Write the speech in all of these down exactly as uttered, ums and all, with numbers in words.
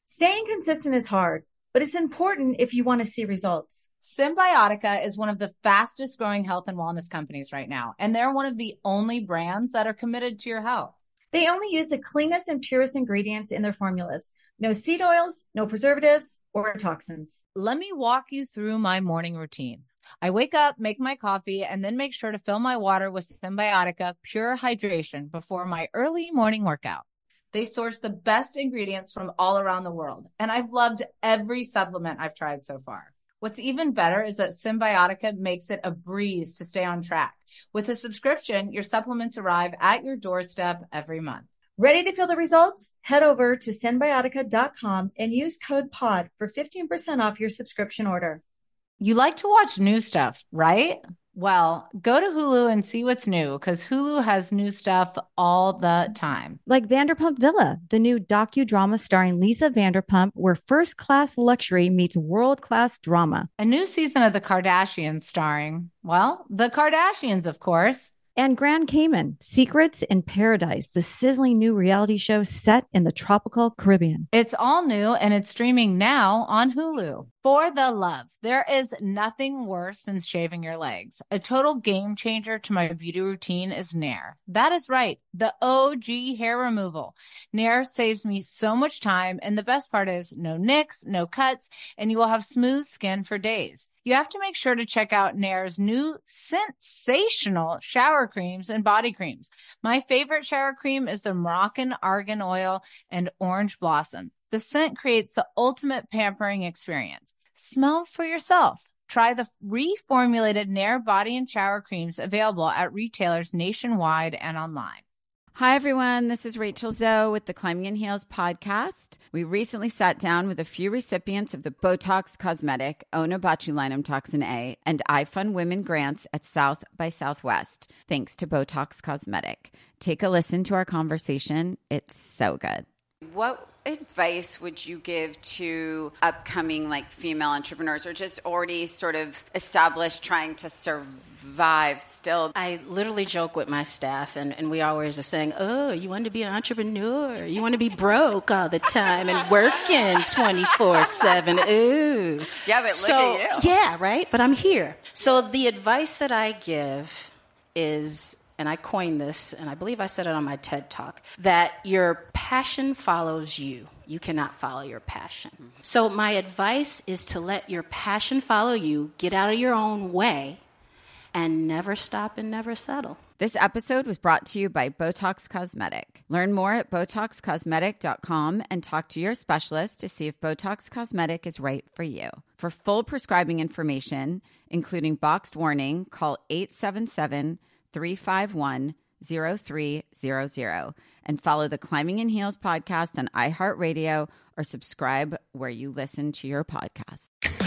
Staying consistent is hard, but it's important if you want to see results. Symbiotica is one of the fastest growing health and wellness companies right now, and they're one of the only brands that are committed to your health. They only use the cleanest and purest ingredients in their formulas. No seed oils, no preservatives, or toxins. Let me walk you through my morning routine. I wake up, make my coffee, and then make sure to fill my water with Symbiotica Pure Hydration before my early morning workout. They source the best ingredients from all around the world, and I've loved every supplement I've tried so far. What's even better is that Symbiotica makes it a breeze to stay on track. With a subscription, your supplements arrive at your doorstep every month. Ready to feel the results? Head over to Symbiotica dot com and use code POD for fifteen percent off your subscription order. You like to watch new stuff, right? Well, go to Hulu and see what's new, because Hulu has new stuff all the time. Like Vanderpump Villa, the new docudrama starring Lisa Vanderpump, where first-class luxury meets world-class drama. A new season of The Kardashians starring, well, the Kardashians, of course. And Grand Cayman, Secrets in Paradise, the sizzling new reality show set in the tropical Caribbean. It's all new and it's streaming now on Hulu. For the love, there is nothing worse than shaving your legs. A total game changer to my beauty routine is Nair. That is right, the O G hair removal. Nair saves me so much time, and the best part is no nicks, no cuts, and you will have smooth skin for days. You have to make sure to check out Nair's new sensational shower creams and body creams. My favorite shower cream is the Moroccan Argan Oil and Orange Blossom. The scent creates the ultimate pampering experience. Smell for yourself. Try the reformulated Nair body and shower creams available at retailers nationwide and online. Hi, everyone. This is Rachel Zoe with the Climbing in Heels podcast. We recently sat down with a few recipients of the Botox Cosmetic, Onabotulinum Toxin A, and iFund Women grants at South by Southwest, thanks to Botox Cosmetic. Take a listen to our conversation. It's so good. What advice would you give to upcoming like female entrepreneurs or just already sort of established trying to survive still? I literally joke with my staff, and, and we always are saying, oh, you want to be an entrepreneur? You want to be broke all the time and working twenty-four seven? Ooh. Yeah, but so, look at you. Yeah, right? But I'm here. So the advice that I give is, and I coined this, and I believe I said it on my TED Talk, that your passion follows you. You cannot follow your passion. Mm-hmm. So my advice is to let your passion follow you, get out of your own way, and never stop and never settle. This episode was brought to you by Botox Cosmetic. Learn more at Botox Cosmetic dot com and talk to your specialist to see if Botox Cosmetic is right for you. For full prescribing information, including boxed warning, call eight seven seven, three five one, zero three zero zero and follow the Climbing in Heels podcast on iHeartRadio or subscribe where you listen to your podcast.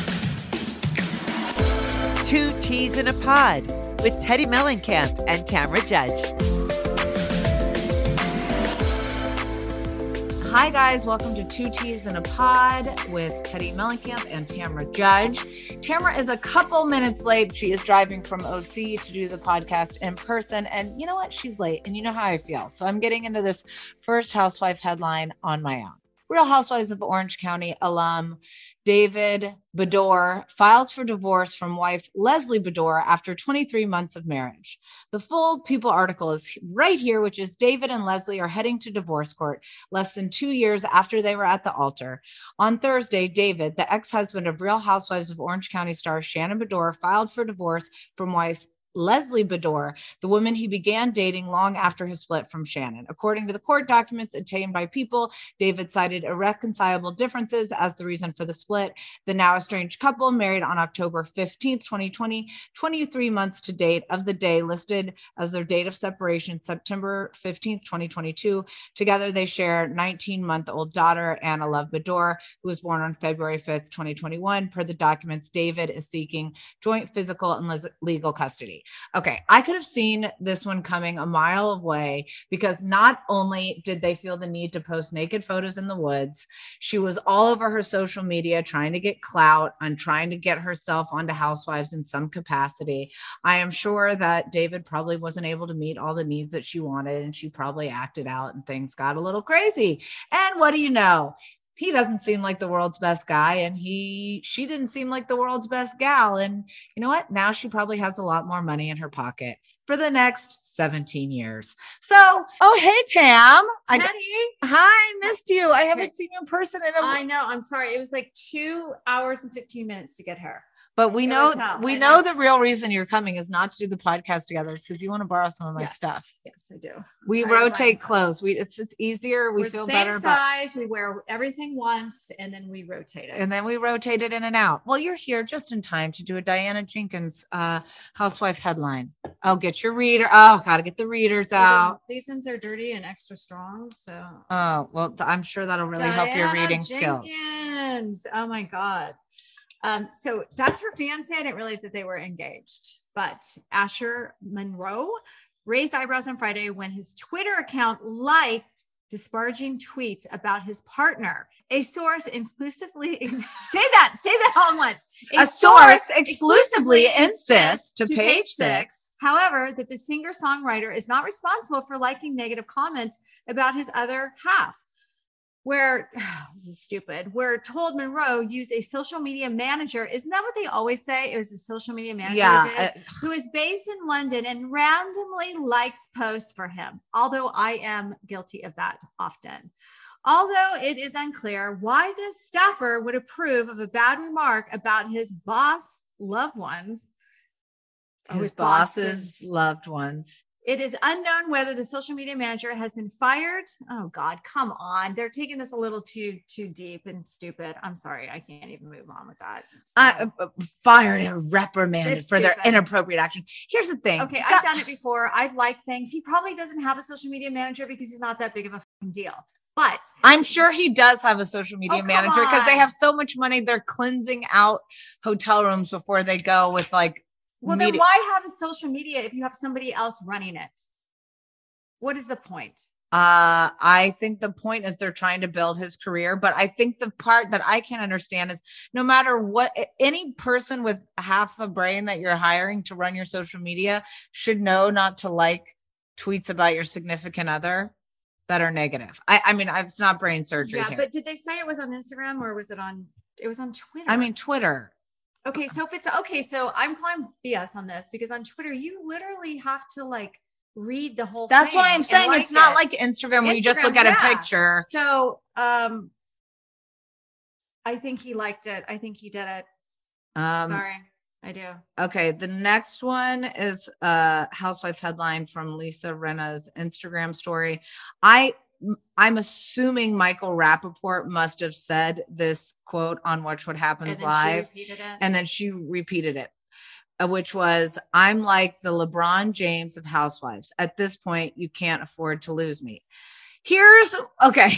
Two Teas in a Pod with Teddy Mellencamp and Tamra Judge. Hi, guys. Welcome to Two Teas in a Pod with Teddy Mellencamp and Tamra Judge. Tamra is a couple minutes late. She is driving from O C to do the podcast in person. And you know what? She's late. And you know how I feel. So I'm getting into this first housewife headline on my own. Real Housewives of Orange County alum David Beador files for divorce from wife Leslie Beador after twenty-three months of marriage. The full People article is right here, which is David and Leslie are heading to divorce court less than two years after they were at the altar. On Thursday, David, the ex-husband of Real Housewives of Orange County star Shannon Beador, filed for divorce from wife Leslie Beador, the woman he began dating long after his split from Shannon. According to the court documents obtained by People, David cited irreconcilable differences as the reason for the split. The now estranged couple married on October fifteenth, twenty twenty, twenty-three months to date of the day listed as their date of separation, September fifteenth, twenty twenty-two. Together, they share nineteen-month-old daughter, Anna Love Beador, who was born on February fifth, twenty twenty-one. Per the documents, David is seeking joint physical and le- legal custody. Okay, I could have seen this one coming a mile away because not only did they feel the need to post naked photos in the woods, she was all over her social media trying to get clout and trying to get herself onto Housewives in some capacity. I am sure that David probably wasn't able to meet all the needs that she wanted, and she probably acted out and things got a little crazy. And what do you know? he doesn't seem like the world's best guy, and he she didn't seem like the world's best gal. And you know what? Now she probably has a lot more money in her pocket for the next seventeen years. So, oh, hey, Tam. Teddy. I, hi, missed you. I haven't Okay. seen you in person in a I know. I'm sorry. It was like two hours and fifteen minutes to get here. But we It know was hell. we I know know. the real reason you're coming is not to do the podcast together. It's because you want to borrow some of my Yes. stuff. Yes, I do. We tired of buying rotate clothes. clothes. We it's it's easier. We We're feel the same better about, size. We wear everything once and then we rotate it. and then we rotate it in and out. Well, you're here just in time to do a Diana Jenkins uh, housewife headline. Oh, get your reader. Oh, gotta get the readers These are- out. These ones are dirty and extra strong. So Oh, well, th- I'm sure that'll really help your Diana reading skills. Jenkins. Oh my God. Um, so that's her fiance. I didn't realize that they were engaged, but Asher Monroe raised eyebrows on Friday when his Twitter account liked disparaging tweets about his partner. A source exclusively say that, say that all at once. A source exclusively insists to page six. However, that the singer-songwriter is not responsible for liking negative comments about his other half. Where this is stupid, where told Monroe used a social media manager. Isn't that what they always say? It was a social media manager Yeah, who, did it, who is based in London and randomly likes posts for him. Although I am guilty of that often. Although it is unclear why this staffer would approve of a bad remark about his boss loved ones. Oh, His boss's loved ones. It is unknown whether the social media manager has been fired. Oh God, come on. They're taking this a little too, too deep and stupid. I'm sorry. I can't even move on with that. So- Uh, uh, fired and reprimanded It's for their stupid. inappropriate action. Here's the thing. okay. God- I've done it before. I've liked things. He probably doesn't have a social media manager because he's not that big of a fucking deal, but I'm sure he does have a social media Oh, come manager because they on. have so much money. They're cleansing out hotel rooms before they go with like, well, then media- why have a social media if you have somebody else running it? What is the point? Uh, I think the point is they're trying to build his career, but I think the part that I can't understand is no matter what, any person with half a brain that you're hiring to run your social media should know not to like tweets about your significant other that are negative. I, I mean, it's not brain surgery Yeah, here. but did they say it was on Instagram or was it on? It was on Twitter. I mean, Twitter. okay, so if it's okay, so I'm calling B S on this because on Twitter you literally have to like read the whole That's thing why I'm and saying like it's not it. like Instagram where you just look Instagram, at a yeah. picture. So um I think he liked it. I think he did it. Um, Sorry, I do. Okay, the next one is a housewife headline from Lisa Rinna's Instagram story. I I'm assuming Michael Rappaport must have said this quote on Watch What Happens And then Live, she repeated it. and then she repeated it, uh, which was, "I'm like the LeBron James of housewives. At this point, you can't afford to lose me." Here's okay.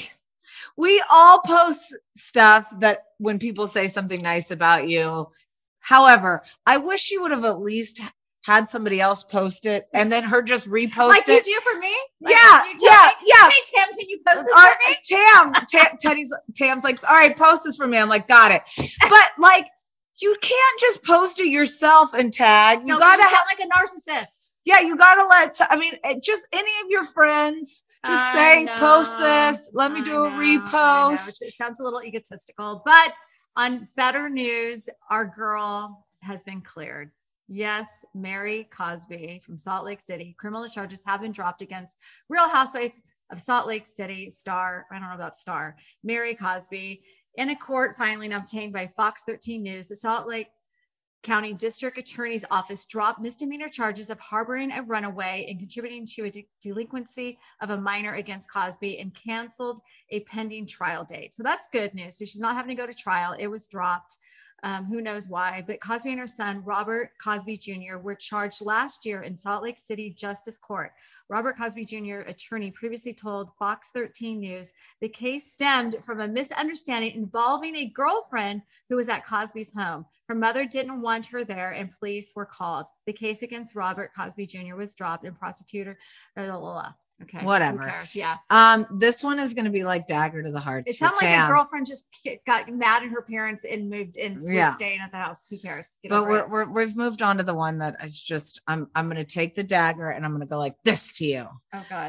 We all post stuff that when people say something nice about you. However, I wish you would have at least had somebody else post it and then her just repost like you it. do for me? Like Yeah, you tell yeah, me, yeah. Hey Tim, can you post this All for right, me? Tam, Ta- Teddy's, Tam's like, all right, post this for me. I'm like, got it. But like, you can't just post it yourself and tag. You No, 'cause gotta you have, sound like a narcissist. yeah, you gotta let, I mean, it- just any of your friends just I say, know, post this. Let me I do a know, I know. repost. It's- It sounds a little egotistical, but on better news, our girl has been cleared. Yes, Mary Cosby from Salt Lake City. Criminal charges have been dropped against Real Housewife of Salt Lake City star. I don't know about star. Mary Cosby in a court filing obtained by Fox thirteen News. The Salt Lake County District Attorney's Office dropped misdemeanor charges of harboring a runaway and contributing to a de- delinquency of a minor against Cosby and canceled a pending trial date. So that's good news. So she's not having to go to trial. It was dropped. Um, who knows why, but Cosby and her son, Robert Cosby Junior, were charged last year in Salt Lake City Justice Court. Robert Cosby Junior attorney previously told Fox thirteen News the case stemmed from a misunderstanding involving a girlfriend who was at Cosby's home. Her mother didn't want her there and police were called. The case against Robert Cosby Junior was dropped and prosecutor, blah, blah, blah. Okay. Whatever. Who cares? Yeah. Um, this one is going to be like dagger to the heart. It sounded like a girlfriend just ki- got mad at her parents and moved and was Yeah. staying at the house. Who cares? Get But over we're, it. we're, we've moved on to the one that is just, I'm, I'm going to take the dagger and I'm going to go like this to you. Oh God.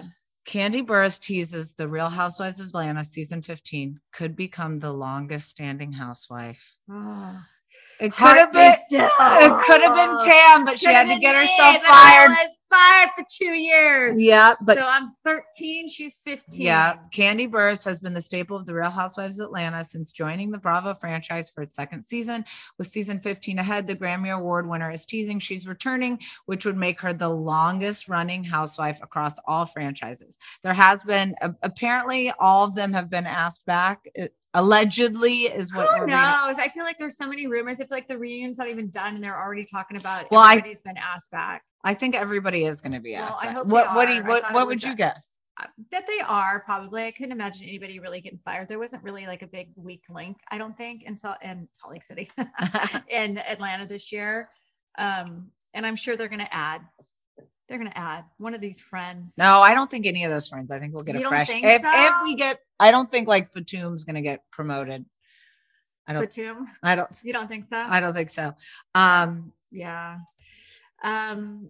Kandi Burruss teases the Real Housewives of Atlanta season fifteen could become the longest standing housewife. Oh. It could have been still. It could have been Tam, but she Could've had to been get me, herself but fired. I was fired for two years. Yeah, but so I'm thirteen. She's fifteen. yeah, Kandi Burruss has been the staple of the Real Housewives of Atlanta since joining the Bravo franchise for its second season. With season fifteen ahead, the Grammy Award winner is teasing she's returning, which would make her the longest running housewife across all franchises. There has been uh, apparently all of them have been asked back. It, Allegedly is what Who we're knows? reading. I feel like there's so many rumors. I feel like the reunion's not even done and they're already talking about Well, everybody's I, been asked back. I think everybody is going to be asked. Well, I back. hope what they what do you, are. what what would a, you guess? That they are probably. I couldn't imagine anybody really getting fired. There wasn't really like a big weak link, I don't think, in Salt in Salt Lake City, in Atlanta this year. Um, and I'm sure they're going to add. They're going to add one of these friends. No, I don't think any of those friends. I think we'll get you a don't fresh. Think if, so? if we get, I don't think like Fatum's going to get promoted. I don't. Fatum? I don't. You don't think so? I don't think so. Um, yeah. Um,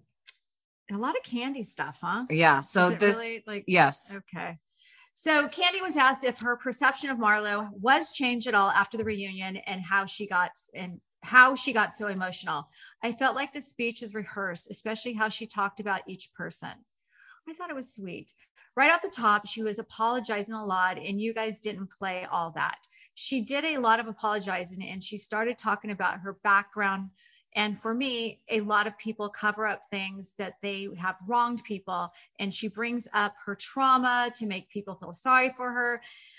a lot of Kandi stuff, huh? Yeah. So this, really, like, yes. Okay. So Kandi was asked if her perception of Marlo was changed at all after the reunion and how she got and how she got so emotional. I felt like the speech was rehearsed, especially how she talked about each person. I thought it was sweet. Right off the top, she was apologizing a lot, and you guys didn't play all that. She did a lot of apologizing, and she started talking about her background. And for me, a lot of people cover up things that they have wronged people. And she brings up her trauma to make people feel sorry for her.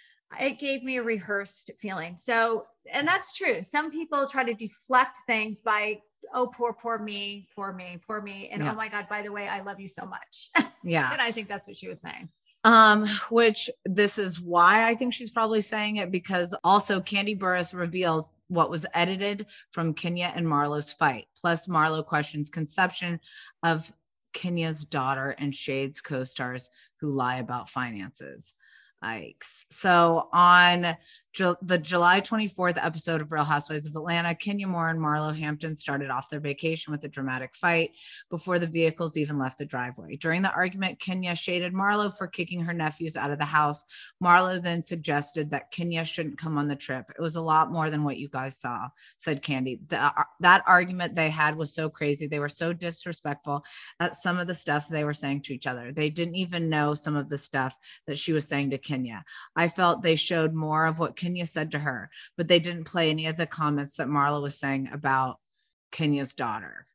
It gave me a rehearsed feeling. So, and that's true. Some people try to deflect things by, oh, poor, poor me, poor me, poor me. And yeah. oh my God, by the way, I love you so much. Yeah. And I think that's what she was saying. Um, which this is why I think she's probably saying it, because also Kandi Burruss reveals what was edited from Kenya and Marlo's fight. Plus Marlo questions conception of Kenya's daughter and Shade's co-stars who lie about finances. Yikes. So on Ju- the July twenty-fourth episode of Real Housewives of Atlanta, Kenya Moore and Marlo Hampton started off their vacation with a dramatic fight before the vehicles even left the driveway. During the argument, Kenya shaded Marlo for kicking her nephews out of the house. Marlo then suggested that Kenya shouldn't come on the trip. It was a lot more than what you guys saw, said Kandi. The, uh, that argument they had was so crazy. They were so disrespectful at some of the stuff they were saying to each other. They didn't even know some of the stuff that she was saying to Kenya. I felt they showed more of what Kenya said to her, but they didn't play any of the comments that Marlo was saying about Kenya's daughter.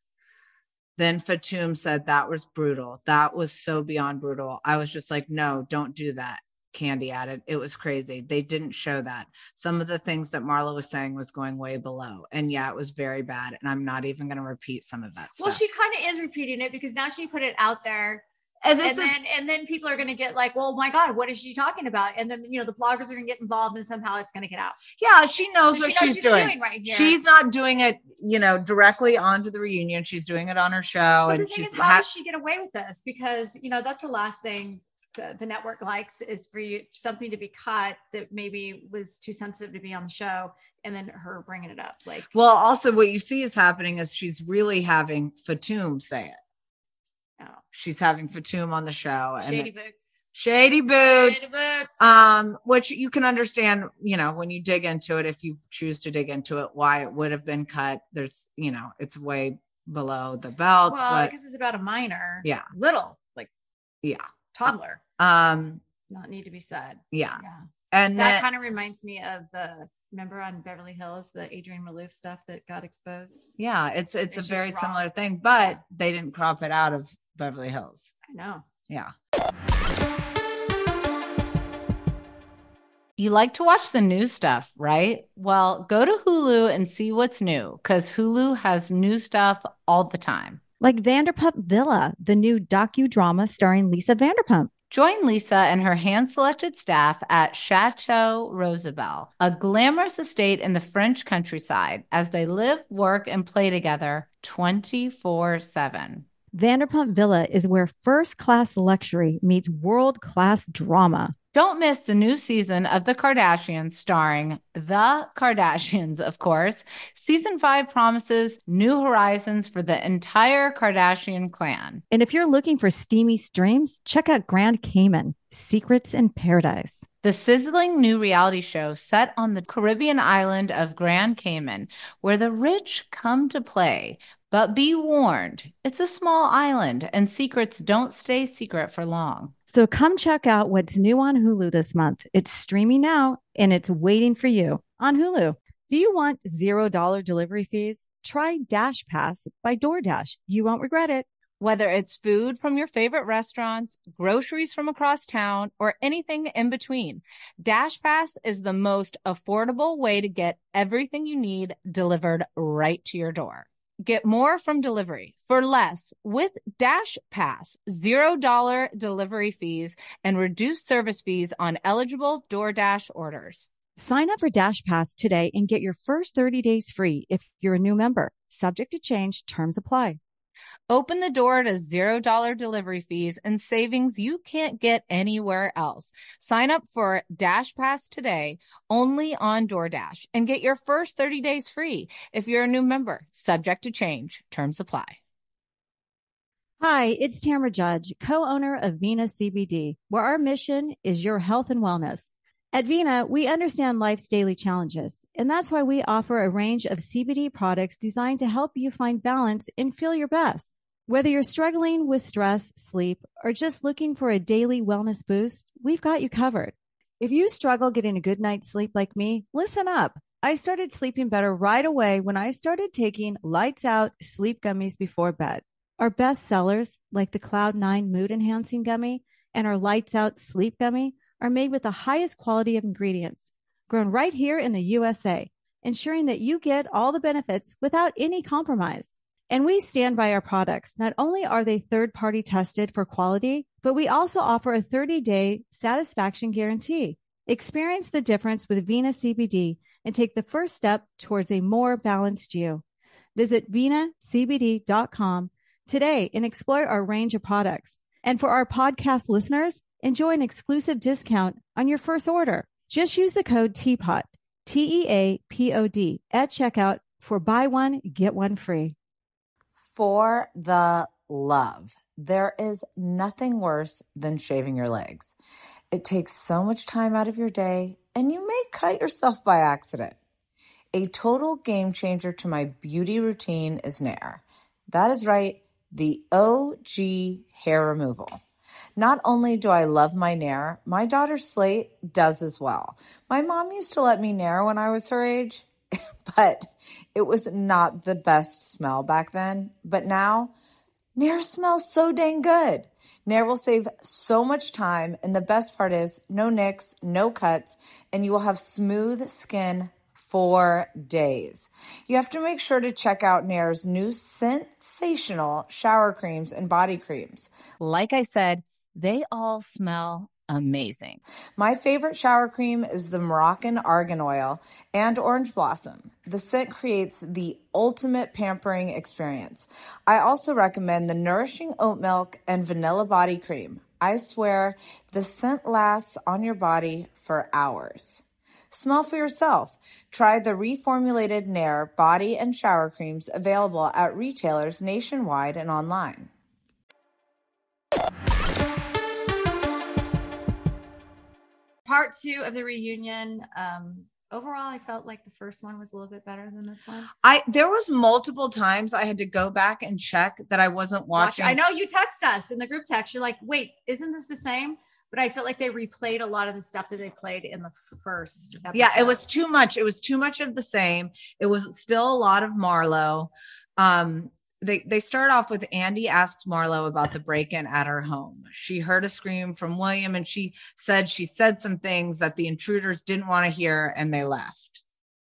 Then Fatum said that was brutal. That was so beyond brutal. I was just like, no, don't do that. Kandi added, it was crazy. They didn't show that. Some of the things that Marlo was saying was going way below. And yeah, it was very bad. And I'm not even going to repeat some of that stuff. Well, she kind of is repeating it because now she put it out there. And, this and is, then and then people are going to get like, well, my God, what is she talking about? And then, you know, the bloggers are going to get involved and somehow it's going to get out. Yeah, she knows so what she knows she's, she's doing. doing right here. She's not doing it, you know, directly onto the reunion. She's doing it on her show. But and the thing she's is, how ha- does she get away with this? Because, you know, that's the last thing the, the network likes is for you something to be cut that maybe was too sensitive to be on the show, and then her bringing it up. Like, well, also what you see is happening is she's really having Fatum say it. Oh. She's having Fatum on the show. Shady and boots. Shady boots. Shady boots. Um, which you can understand, you know, when you dig into it, if you choose to dig into it, why it would have been cut. There's, you know, it's way below the belt. Well, but, because it's about a minor. Yeah. Little, like, yeah. toddler. Um, not need to be said. Yeah. Yeah. And that then, kind of reminds me of the, remember on Beverly Hills, the Adrienne Maloof stuff that got exposed? Yeah, it's it's, It's a very just similar wrong. thing, but they didn't crop it out of Beverly Hills. I know. Yeah. You like to watch the new stuff, right? Well, go to Hulu and see what's new, because Hulu has new stuff all the time. Like Vanderpump Villa, the new docudrama starring Lisa Vanderpump. Join Lisa and her hand-selected staff at Chateau Rosabelle, a glamorous estate in the French countryside, as they live, work, and play together twenty-four seven. Vanderpump Villa is where first-class luxury meets world-class drama. Don't miss the new season of The Kardashians starring The Kardashians, of course. Season five promises new horizons for the entire Kardashian clan. And if you're looking for steamy streams, check out Grand Cayman, Secrets in Paradise. The sizzling new reality show set on the Caribbean island of Grand Cayman, where the rich come to play. But be warned, it's a small island and secrets don't stay secret for long. So come check out what's new on Hulu this month. It's streaming now and it's waiting for you on Hulu. Do you want zero dollar delivery fees? Try Dash Pass by DoorDash. You won't regret it. Whether it's food from your favorite restaurants, groceries from across town, or anything in between, Dash Pass is the most affordable way to get everything you need delivered right to your door. Get more from delivery for less with Dash Pass, zero dollar delivery fees, and reduced service fees on eligible DoorDash orders. Sign up for Dash Pass today and get your first thirty days free if you're a new member. Subject to change, terms apply. Open the door to zero dollar delivery fees and savings you can't get anywhere else. Sign up for Dash Pass today only on DoorDash and get your first thirty days free if you're a new member. Subject to change. Terms apply. Hi, it's Tamara Judge, co-owner of Vina C B D, where our mission is your health and wellness. At Vina, we understand life's daily challenges, and that's why we offer a range of C B D products designed to help you find balance and feel your best. Whether you're struggling with stress, sleep, or just looking for a daily wellness boost, we've got you covered. If you struggle getting a good night's sleep like me, listen up. I started sleeping better right away when I started taking Lights Out sleep gummies before bed. Our best sellers, like the Cloud nine Mood Enhancing Gummy and our Lights Out Sleep Gummy, are made with the highest quality of ingredients, grown right here in the U S A, ensuring that you get all the benefits without any compromise. And we stand by our products. Not only are they third-party tested for quality, but we also offer a thirty-day satisfaction guarantee. Experience the difference with Vina C B D and take the first step towards a more balanced you. Visit vina c b d dot com today and explore our range of products. And for our podcast listeners, enjoy an exclusive discount on your first order. Just use the code TEAPOD, T E A P O D, at checkout for buy one, get one free. For the love, there is nothing worse than shaving your legs. It takes so much time out of your day, and you may cut yourself by accident. A total game changer to my beauty routine is Nair. That is right, the O G hair removal. Not only do I love my Nair, my daughter Slate does as well. My mom used to let me Nair when I was her age, but it was not the best smell back then. But now, Nair smells so dang good. Nair will save so much time, and the best part is no nicks, no cuts, and you will have smooth skin for days. You have to make sure to check out Nair's new sensational shower creams and body creams. Like I said, they all smell amazing. My favorite shower cream is the Moroccan Argan Oil and Orange Blossom. The scent creates the ultimate pampering experience. I also recommend the Nourishing Oat Milk and Vanilla Body Cream. I swear the scent lasts on your body for hours. Smell for yourself. Try the reformulated Nair body and shower creams available at retailers nationwide and online. Part two of the reunion. Um, overall, I felt like the first one was a little bit better than this one. I there was multiple times I had to go back and check that I wasn't watching. Watch, I know you text us in the group text. You're like, wait, isn't this the same? But I feel like they replayed a lot of the stuff that they played in the first episode. Yeah, it was too much. It was too much of the same. It was still a lot of Marlo. Um, They they start off with Andy asks Marlo about the break-in at her home. She heard a scream from William, and she said she said some things that the intruders didn't want to hear, and they left.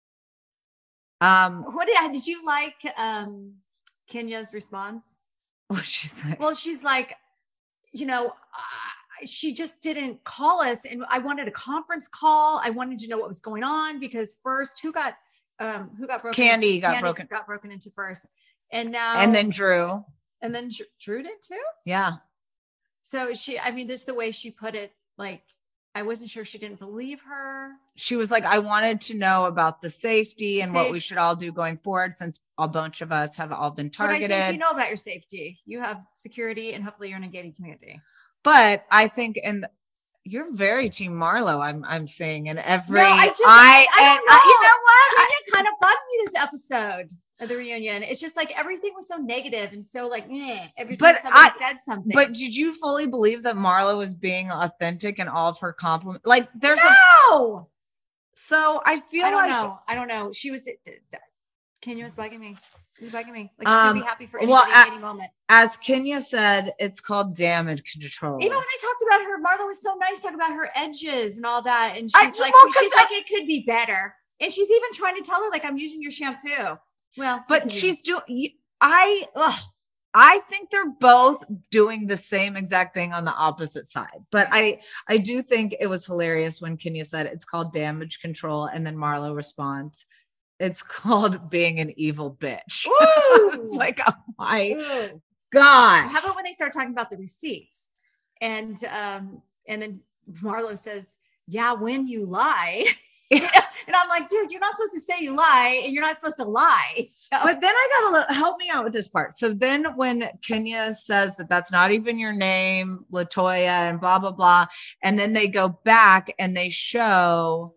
Um, what did, did you like um, Kenya's response? What she said? Well, she's like, you know, uh, she just didn't call us, and I wanted a conference call. I wanted to know what was going on because first, who got um, who got broken? Candy into? got Candy broken. Got broken into first. And now, and then Drew, and then Drew did too. Yeah. So she, I mean, this is the way she put it. Like, I wasn't sure she didn't believe her. She was like, I wanted to know about the safety and Safe. what we should all do going forward, since a bunch of us have all been targeted. But I think you know about your safety. You have security, and hopefully you're in a gated community. But I think, and you're very Team Marlo. I'm I'm seeing in every. No, I just I, I, I and don't know. I, you know what? It kind of bugged me this episode of the reunion. It's just like everything was so negative and so like eh, every time But somebody I- said something. But did you fully believe that Marlo was being authentic in all of her compliments? Like there's no. a. So I feel I don't like know. I don't know. She was. Kenya was bugging me. She was bugging me. Like she Um, could be happy for anybody well, at I- any moment. as Kenya said, it's called damage control. Even when they talked about her, Marlo was so nice talking about her edges and all that, and I- she's like, well, 'cause she's I- like, it could be better, and she's even trying to tell her like, I'm using your shampoo. Well, but continue. she's doing. I. Ugh, I think they're both doing the same exact thing on the opposite side. But I, I do think it was hilarious when Kenya said it's called damage control, and then Marlo responds, "It's called being an evil bitch." It's like, oh my Ooh. god! How about when they start talking about the receipts, and um, and then Marlo says, "Yeah, when you lie." You know? And I'm like, dude, you're not supposed to say you lie, and you're not supposed to lie. So. But then I got a little, help me out with this part. So then when Kenya says that that's not even your name, Latoya, and blah, blah, blah. And then they go back and they show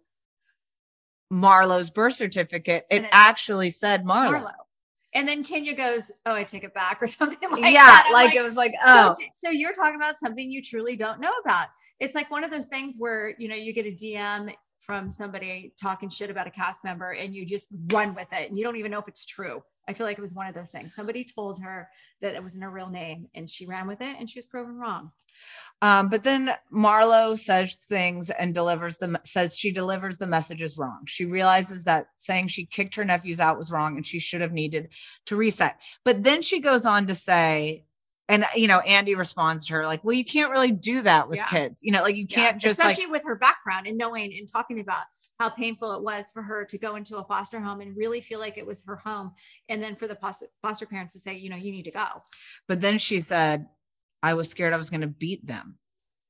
Marlo's birth certificate. It, And it- actually said Marlo. Marlo. And then Kenya goes, "Oh, I take it back," or something like yeah. that. I'm Like, it was like, oh, So, so you're talking about something you truly don't know about. It's like one of those things where, you know, you get a D M from somebody talking shit about a cast member and you just run with it and you don't even know if it's true. I feel like it was one of those things. Somebody told her that it wasn't her real name and she ran with it and she was proven wrong. Um, but then Marlo says things and delivers them, says she delivers the messages wrong. She realizes that saying she kicked her nephews out was wrong and she should have needed to reset. But then she goes on to say, and, you know, Andy responds to her like, well, you can't really do that with Yeah. kids. You know, like you Yeah. can't just especially like, with her background and knowing and talking about how painful it was for her to go into a foster home and really feel like it was her home. And then for the foster, foster parents to say, you know, you need to go. but then she said, I was scared I was going to beat them.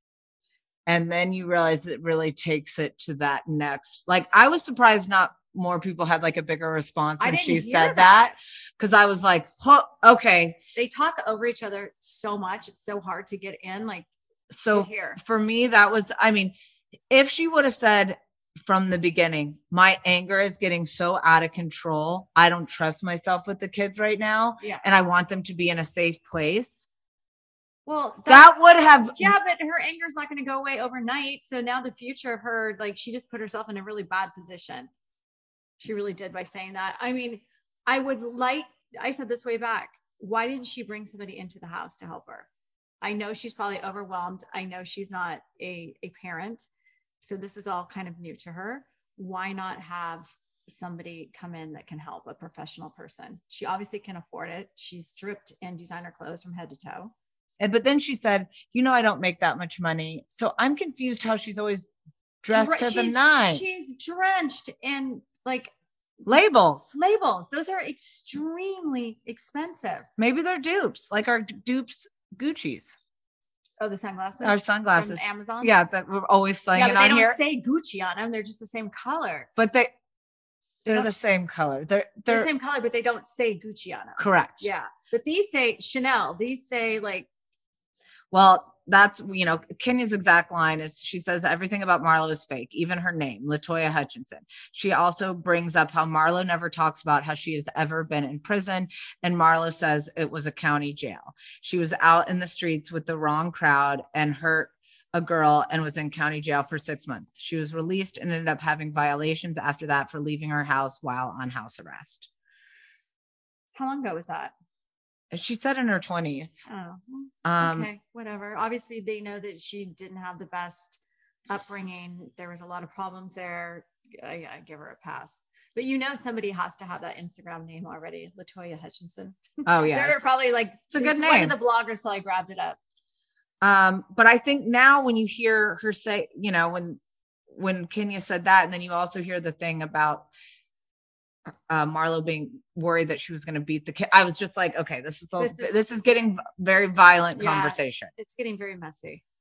And then you realize it really takes it to that next, like, I was surprised not more people had like a bigger response I when didn't she hear said that. Cause I was like, huh, okay. They talk over each other so much. It's so hard to get in, like, So to hear. for me, that was, I mean, if she would have said from the beginning, my anger is getting so out of control. I don't trust myself with the kids right now. Yeah. And I want them to be in a safe place. Well, That that's- would have, yeah, but her anger is not going to go away overnight. So now the future of her, like, she just put herself in a really bad position. She really did by saying that. I mean, I would like, I said this way back. Why didn't she bring somebody into the house to help her? I know she's probably overwhelmed. I know she's not a, a parent. So this is all kind of new to her. Why not have somebody come in that can help, a professional person? She obviously can afford it. She's dripped in designer clothes from head to toe. And but then she said, you know, I don't make that much money. So I'm confused how she's always dressed Dre- to the she's- nines. She's drenched in like Labels. labels. Those are extremely expensive. Maybe they're dupes, like our dupes Gucci's. Oh, the sunglasses. Our sunglasses. from Amazon. Yeah, that we're always yeah, slanging but they on don't here. say Gucci on them. They're just the same color. But they they're don't- the same color. They're They're they're the same color, but they don't say Gucci on them. correct. Yeah, but these say Chanel. These say like Well, that's, you know, Kenya's exact line is she says everything about Marlo is fake, even her name, Latoya Hutchinson. She also brings up how Marlo never talks about how she has ever been in prison. And Marlo says it was a county jail. She was out in the streets with the wrong crowd and hurt a girl and was in county jail for six months. She was released and ended up having violations after that for leaving her house while on house arrest. how long ago was that? She said in her twenties. Oh, Um, okay, whatever. Obviously, they know that she didn't have the best upbringing. There was a lot of problems there. I, I give her a pass. But you know, somebody has to have that Instagram name already, Latoya Hutchinson. Oh, yeah. They're probably like, It's a good One name. of the bloggers probably grabbed it up. Um, but I think now when you hear her say, you know, when when Kenya said that, and then you also hear the thing about uh, Marlo being worried that she was going to beat the kid. I was just like, okay, this is all, This this is- is, getting very violent Yeah. conversation. It's getting very messy.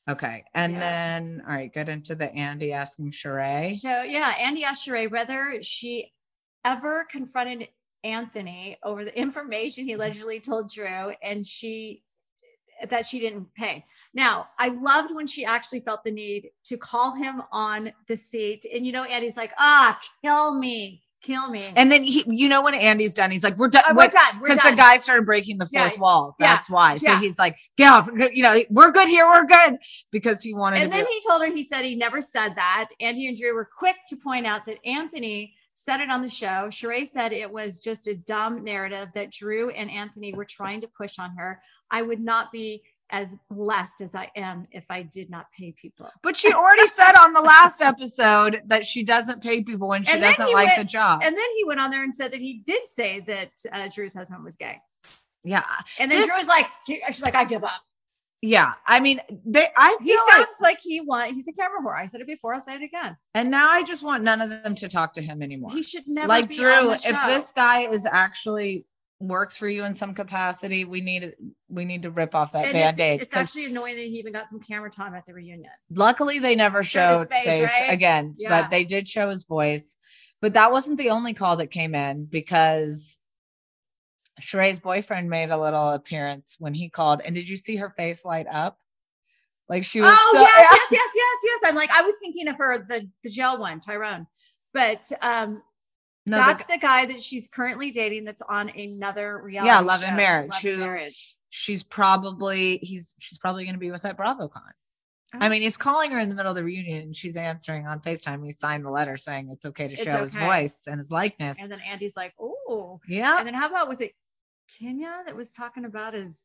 Okay. And Yeah. then, all right, get into the Andy asking Sheree. So yeah, Andy asked Sheree whether she ever confronted Anthony over the information he allegedly told Drew, and she that she didn't pay. Now, I loved when she actually felt the need to call him on the seat. And you know, Andy's like, ah, kill me, kill me. And then he, you know, when Andy's done, he's like, we're done. Uh, we're done. We're Because the done. guy started breaking the fourth Yeah. wall. That's Yeah. why. So Yeah. he's like, get off. You know, we're good here. We're good. Because he wanted And to then be- he told her, he said he never said that. Andy and Drew were quick to point out that Anthony said it on the show. Sheree said it was just a dumb narrative that Drew and Anthony were trying to push on her. I would not be as blessed as I am if I did not pay people. But she already said on the last episode that she doesn't pay people when she And then doesn't he like went- the job. And then he went on there and said that he did say that uh, Drew's husband was gay. yeah. And then This- Drew was like, she's like, I give up. Yeah. I mean, they, I He feel like, sounds like he want. He's a camera whore. I said it before. I'll say it again. and now I just want none of them to talk to him anymore. He should never like be Drew, on the if show. this guy is actually works for you in some capacity, we need we need to rip off that And band-aid. It's, it's 'cause actually annoying that he even got some camera time at the reunion. luckily they never Showed his showed face, face, right? again, Yeah. but they did show his voice. But that wasn't the only call that came in, because Sheree's boyfriend made a little appearance when he called. And did you see her face light up? Like she was Oh so yes, yes, yes, yes, yes. I'm like, I was thinking of her, the the jail one, Tyrone. But um No, the that's the guy that she's currently dating that's on another reality Yeah, Love show, and Marriage, Love who- and Marriage. she's probably he's she's probably going to be with at BravoCon. I Oh. mean, he's calling her in the middle of the reunion and she's answering on FaceTime. He signed the letter saying it's okay to It's show his okay. voice and his likeness. And then Andy's like, oh. Yeah. And then how about, was it Kenya that was talking about his,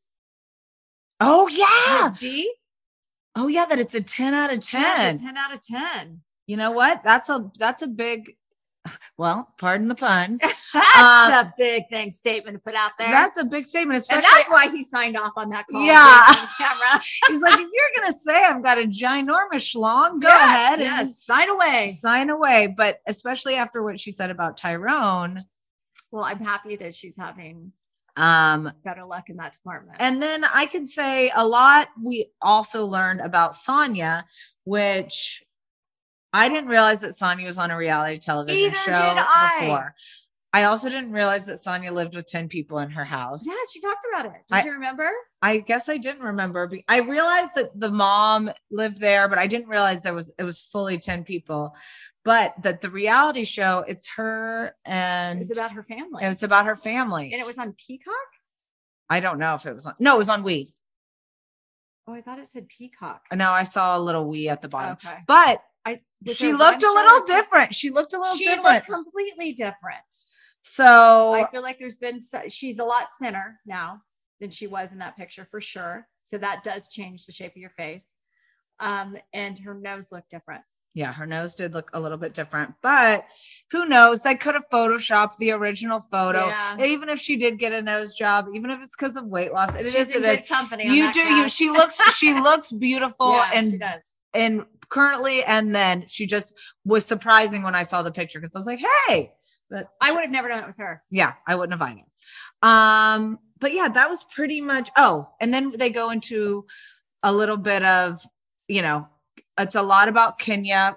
Oh yeah. his D? Oh yeah, that it's a ten out of ten. ten. It's a ten out of ten. You know what? That's a that's a big, well, pardon the pun. That's Um, a big thing statement to put out there. That's a big statement, and especially that's why he signed off on that call. Yeah. being on camera. he's like, if you're gonna say I've got a ginormous schlong, go Yes, ahead yes, and sign away. sign away. But especially after what she said about Tyrone. Well, I'm happy that she's having Um, better luck in that department. and then I can say a lot we also learned about Sonia, which I didn't realize that Sonia was on a reality television Either show did I. before. I also didn't realize that Sonia lived with ten people in her house. yeah, she talked about it. Did I- you remember? I guess I didn't remember. be- I realized that the mom lived there, but I didn't realize there was it was fully ten people. But that the reality show, it's her and It's about her family. it's about her family. and it was on Peacock? I don't know if it was on. No, it was on We. Oh, I thought it said Peacock. No, I saw a little We at the bottom. Okay. But I was she there looked a one show little or two- different. She looked a little She different. looked completely different. So I feel like there's been so, she's a lot thinner now than she was in that picture for sure. So that does change the shape of your face. Um, and her nose looked different. yeah, her nose did look a little bit different, but who knows? They could have photoshopped the original photo. Yeah. Even if she did get a nose job, even if it's because of weight loss, it She's is. in It is. good company. on You that do. You. cast. She looks. She looks beautiful, yeah, and she does. and currently, and then she just was surprising when I saw the picture because I was like, hey, but I would have never known it was her. yeah, I wouldn't have either. Um, but yeah, that was pretty much. Oh, and then they go into a little bit of, you know, it's a lot about Kenya.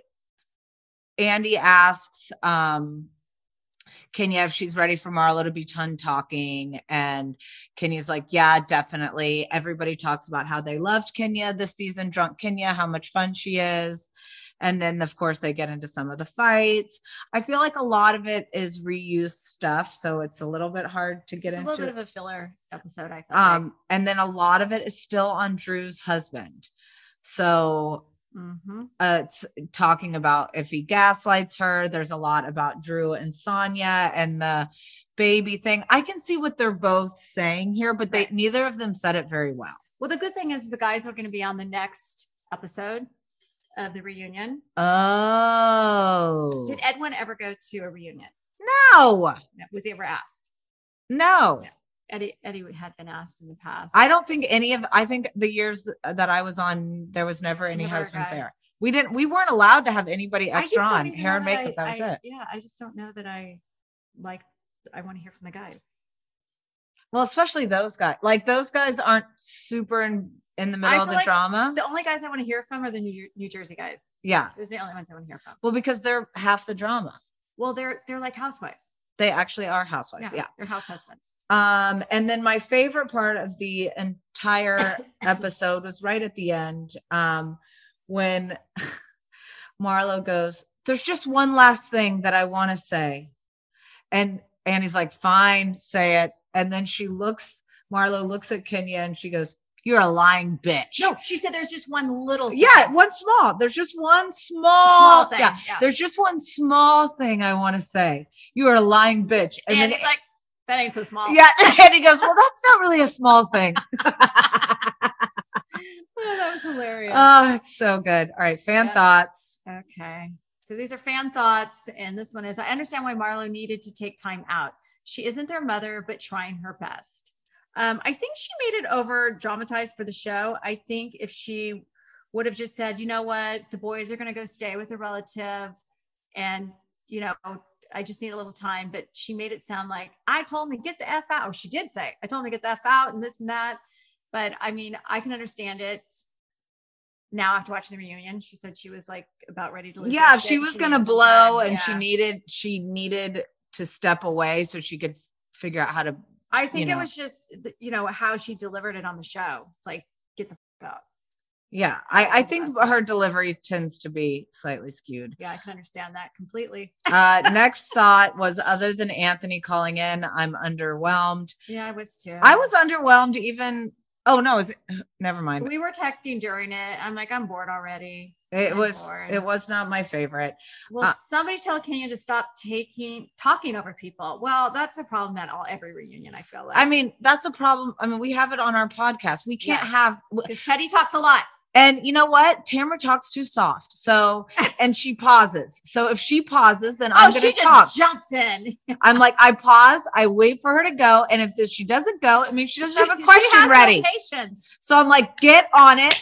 Andy asks um, Kenya if she's ready for Marlo to be ton talking. And Kenya's like, yeah, definitely. Everybody talks about how they loved Kenya this season, drunk Kenya, how much fun she is. And then, of course, they get into some of the fights. I feel like a lot of it is reused stuff. So it's a little bit hard to get It's a into. little bit of a filler episode, I feel um, and then a lot of it is still on Drew's husband. So like. Mm-hmm. uh, it's talking about if he gaslights her. There's a lot about Drew and Sonia and the baby thing. I can see what they're both saying here, but they Right. neither of them said it very well. Well, the good thing is the guys are going to be on the next episode of the reunion. Oh, Did Edwin ever go to a reunion? no, No. Was he ever asked? no. Yeah. Eddie Eddie had been asked in the past. I don't think any of. I think the years that I was on, there was never any Never a husbands guy. there. We didn't. We weren't allowed to have anybody I just extra don't on even hair know and that makeup. I- that was I- it. Yeah, I just don't know that I like. I want to hear from the guys. Well, especially those guys. Like those guys aren't super in, in the middle I of the feel like drama. The only guys I want to hear from are the New, New Jersey guys. Yeah. Those are the only ones I want to hear from. Well, because they're half the drama. Well, they're they're like housewives. They actually are housewives. Yeah. They're house husbands. Um, and then my favorite part of the entire episode was right at the end. Um, when Marlo goes, there's just one last thing that I want to say. And Annie's like, fine, say it. And then she looks, Marlo looks at Kenya and she goes, you're a lying bitch. No, she said there's just one little thing. Yeah, one small. There's just one small, small thing. Yeah. Yeah. There's just one small thing I want to say. You are a lying bitch. And, and then he's like, that ain't so small. Yeah. And he goes, well, that's not really a small thing. Oh, that was hilarious. Oh, it's so good. All right. Fan Yeah. thoughts. Okay. So these are fan thoughts. And this one is, I understand why Marlo needed to take time out. She isn't their mother, but trying her best. Um, I think she made it over dramatized for the show. I think if she would have just said, you know what, the boys are going to go stay with a relative and, you know, I just need a little time. But she made it sound like I told him to get the F out. Or she did say, I told him to get the F out and this and that. But I mean, I can understand it. Now, after watching the reunion, she said she was like about ready to lose. Yeah. her shit. She was She going to needed some blow time. and she Yeah. needed, she needed to step away so she could figure out how to. I think you it know. was just, you know, how she delivered it on the show. It's like, get the fuck out. Yeah. I, I the think best way. her delivery tends to be slightly skewed. Yeah, I can understand that completely. Uh, next thought was, other than Anthony calling in, I'm underwhelmed. Yeah, I was too. I was underwhelmed even. Oh no, is it, never mind. We were texting during it. I'm like, I'm bored already. It I'm was, bored. it was not my favorite. Well, uh, somebody tell Kenya to stop taking talking over people. Well, that's a problem at all every reunion. I feel like. I mean, that's a problem. I mean, we have it on our podcast. We can't Yes. have, because Teddy talks a lot. and you know what? Tamara talks too soft. So, and she pauses. So if she pauses, then I'm Oh, going she to just talk. jumps in. I'm like, I pause, I wait for her to go. And if this, she doesn't go, it means she doesn't have a She- question she has no ready. patience. So I'm like, get on it.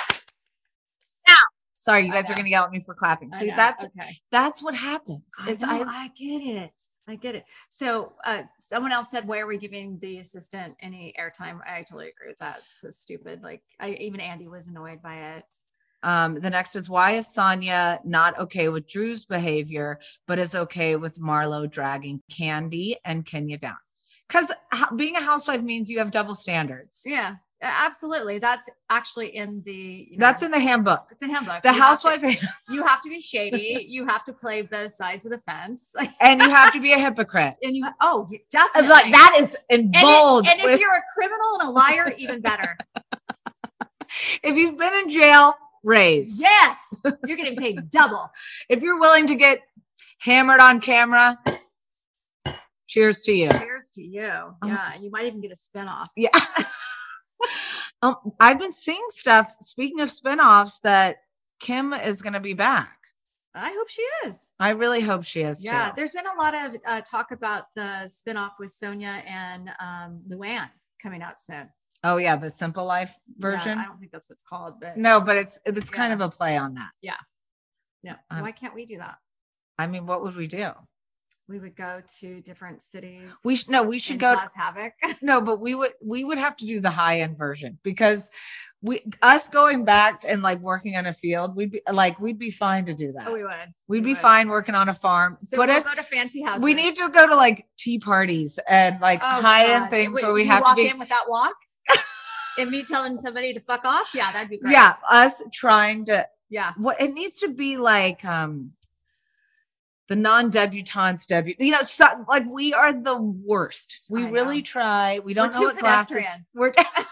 Now. Sorry, you I guys are know. going to yell at me for clapping. I See, know. that's, okay. that's what happens. I, It's, know, I, I get it. I get it. So uh, someone else said, why are we giving the assistant any airtime? I totally agree with that. It's so stupid. Like I, even Andy was annoyed by it. Um, the next is, why is Sonia not okay with Drew's behavior, but is okay with Marlo dragging Candy and Kenya down? Because being a housewife means you have double standards. Yeah, absolutely. That's actually in the, you know, That's in the handbook. it's a handbook. The You have to- housewife, you have to be shady. You have to play both sides of the fence. and you have to be a hypocrite. And you, oh, you- I'm definitely. like, that is in and, it- bold. and if with- you're a criminal and a liar, even better. if you've been in jail, raise. Yes, you're getting paid double. If you're willing to get hammered on camera, cheers to you. Cheers to you. Yeah, you might even get a spinoff. Yeah. um, I've been seeing stuff, speaking of spinoffs, that Kim is going to be back. I hope she is. I really hope she is Yeah, too. there's been a lot of uh, talk about the spinoff with Sonia and um, Luann coming out soon. Oh yeah, the Simple Life version. Yeah, I don't think that's what it's called, but No, but it's it's kind Yeah. of a play on that. no. um, Why can't we do that? I mean, what would we do? We would go to different cities. We should no, we should and go. cause havoc. No, but we would we would have to do the high end version, because we us going back and like working on a field, we'd be like we'd be fine to do that. Oh, we would. We'd We be would. fine working on a farm. So Put we'll us. go to fancy houses. We need to go to like tea parties and like Oh, high end God. things Wait, where we you have to walk be. in with that walk. And me telling somebody to fuck off. Yeah, that'd be great. Yeah, us trying to. Yeah. What it needs to be like. um The non-debutantes debut, you know, so, like we are the worst. We I really know. try. We don't We're know too what glasses. pedestrian. We're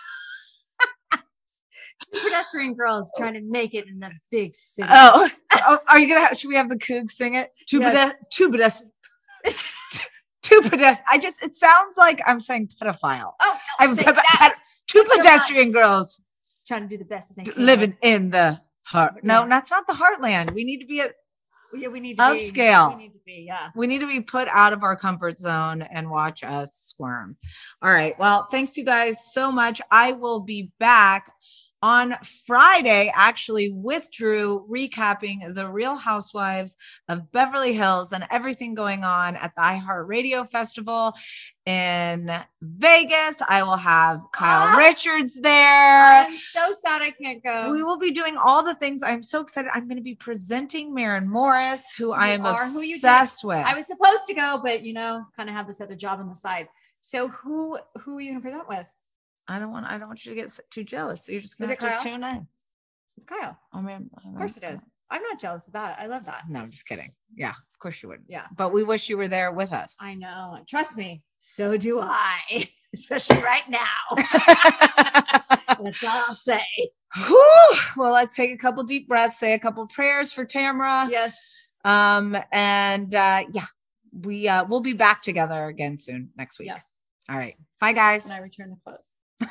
Two pedestrian girls trying to make it in the big city. oh, oh, are you gonna? Have, should we have the Coug sing it? Two Yes. pedes- two pedestrian, two pedestrian. I just it sounds like I'm saying pedophile. Oh, I'm don't say pe- that. pe- two Come on. pedestrian girls Trying to do the best that they can. living in the heart. No, Yeah. that's not the heartland. We need to be. A, Yeah, we need to be Upscale. We need to be, yeah. we need to be put out of our comfort zone and watch us squirm. All right. Well, thanks you guys so much. I will be back on Friday, actually with Drew, recapping the Real Housewives of Beverly Hills and everything going on at the iHeartRadio Festival in Vegas. I will have Kyle ah, Richards there. I'm so sad I can't go. We will be doing all the things. I'm so excited. I'm going to be presenting Maren Morris, who you I am obsessed who with. I was supposed to go, but you know, kind of have this other job on the side. So who who are you going to present with? I don't want. I don't want you to get too jealous. So you're just going to tune in. It's Kyle. I mean, of course it is. I'm not jealous of that. I love that. No, I'm just kidding. Yeah, of course you would. Yeah, but we wish you were there with us. I know. Trust me. So do I. Especially right now. That's all I'll say. Whew. Well, let's take a couple deep breaths. Say a couple prayers for Tamra. Yes. Um. And uh, yeah, we uh, we'll be back together again soon next week. Yes. All right. Bye, guys. And I return the clothes.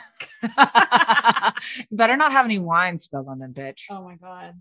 Better not have any wine spilled on them, bitch. Oh my God.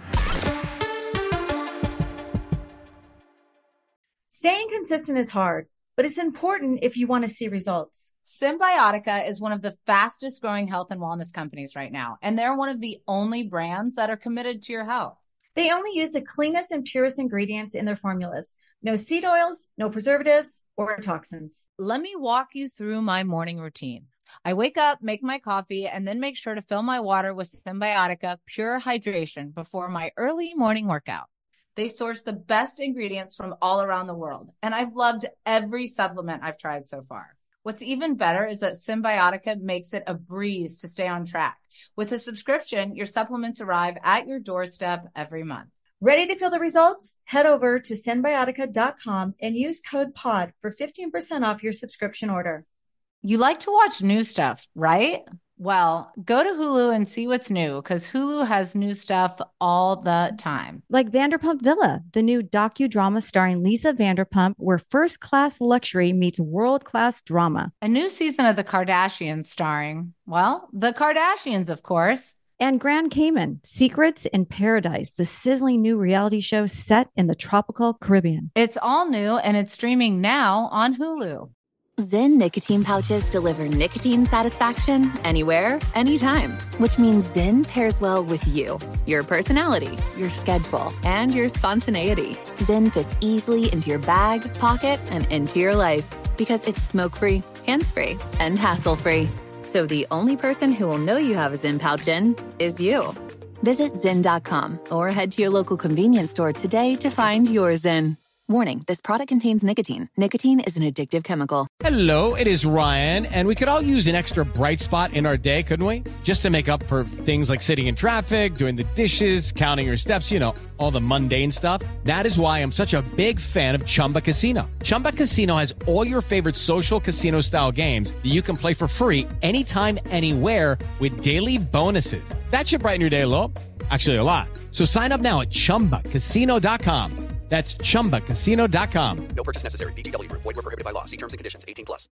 Staying consistent is hard, but it's important if you want to see results. Symbiotica is one of the fastest growing health and wellness companies right now, and they're one of the only brands that are committed to your health. They only use the cleanest and purest ingredients in their formulas. No seed oils, no preservatives, or toxins. Let me walk you through my morning routine. I wake up, make my coffee, and then make sure to fill my water with Symbiotica Pure Hydration before my early morning workout. They source the best ingredients from all around the world, and I've loved every supplement I've tried so far. What's even better is that Symbiotica makes it a breeze to stay on track. With a subscription, your supplements arrive at your doorstep every month. Ready to feel the results? Head over to Symbiotica dot com and use code POD for fifteen percent off your subscription order. You like to watch new stuff, right? Well, go to Hulu and see what's new, because Hulu has new stuff all the time. Like Vanderpump Villa, the new docudrama starring Lisa Vanderpump, where first-class luxury meets world-class drama. A new season of The Kardashians starring, well, the Kardashians, of course. And Grand Cayman, Secrets in Paradise, the sizzling new reality show set in the tropical Caribbean. It's all new, and it's streaming now on Hulu. Zyn nicotine pouches deliver nicotine satisfaction anywhere, anytime, which means Zyn pairs well with you, your personality, your schedule, and your spontaneity. Zyn fits easily into your bag, pocket, and into your life because it's smoke-free, hands-free, and hassle-free. So the only person who will know you have a Zyn pouch in is you. Visit Zyn dot com or head to your local convenience store today to find your Zyn. Warning, this product contains nicotine. Nicotine is an addictive chemical. Hello, it is Ryan, and we could all use an extra bright spot in our day, couldn't we? Just to make up for things like sitting in traffic, doing the dishes, counting your steps, you know, all the mundane stuff. That is why I'm such a big fan of Chumba Casino. Chumba Casino has all your favorite social casino-style games that you can play for free anytime, anywhere with daily bonuses. That should brighten your day a little. Actually, a lot. So sign up now at Chumba Casino dot com. That's Chumba Casino dot com. No purchase necessary. V G W Group. Void where prohibited by law. See terms and conditions. eighteen plus.